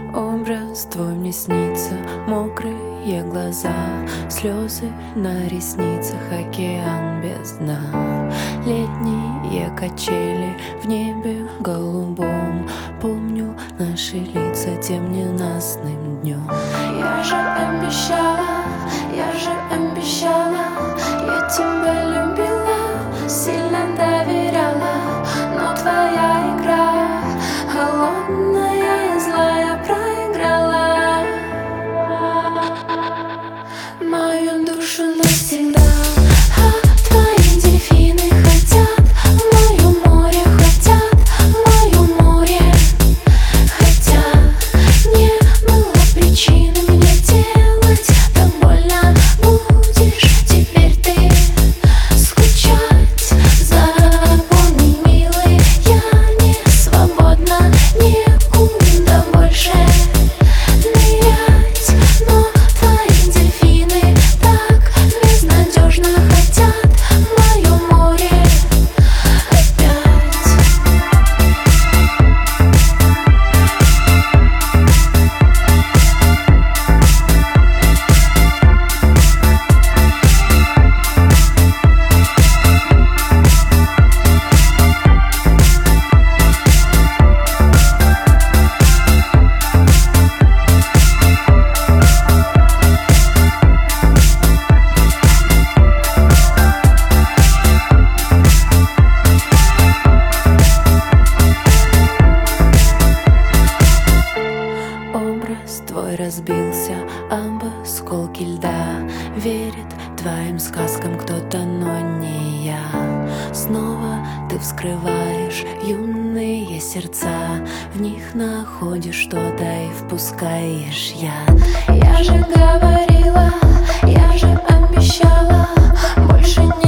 Образ твой мне снится, мокрые глаза, слезы на ресницах, океан без дна. Летние качели в небе голубом, помню наши лица тем ненастным днем. Я же обещала, я тебя любила, сильно доверяла, но твоя игра холодная и злая проиграла мою душу навсегда. А твои дельфины хотят в моё море, хотят в моё море, хотя не было причины мне делать так больно. Будешь теперь ты скучать, запомни, милый, я не свободна, некуда больше нырять. Но твои дельфины так безнадежно хотят в моё море опять. Образ твой разбился об осколки льда, верит твоим сказкам кто-то, но не я. Снова ты вскрываешь юные сердца, в них находишь что-то и впускаешь яд. Я же говорила, я же обещала, больше не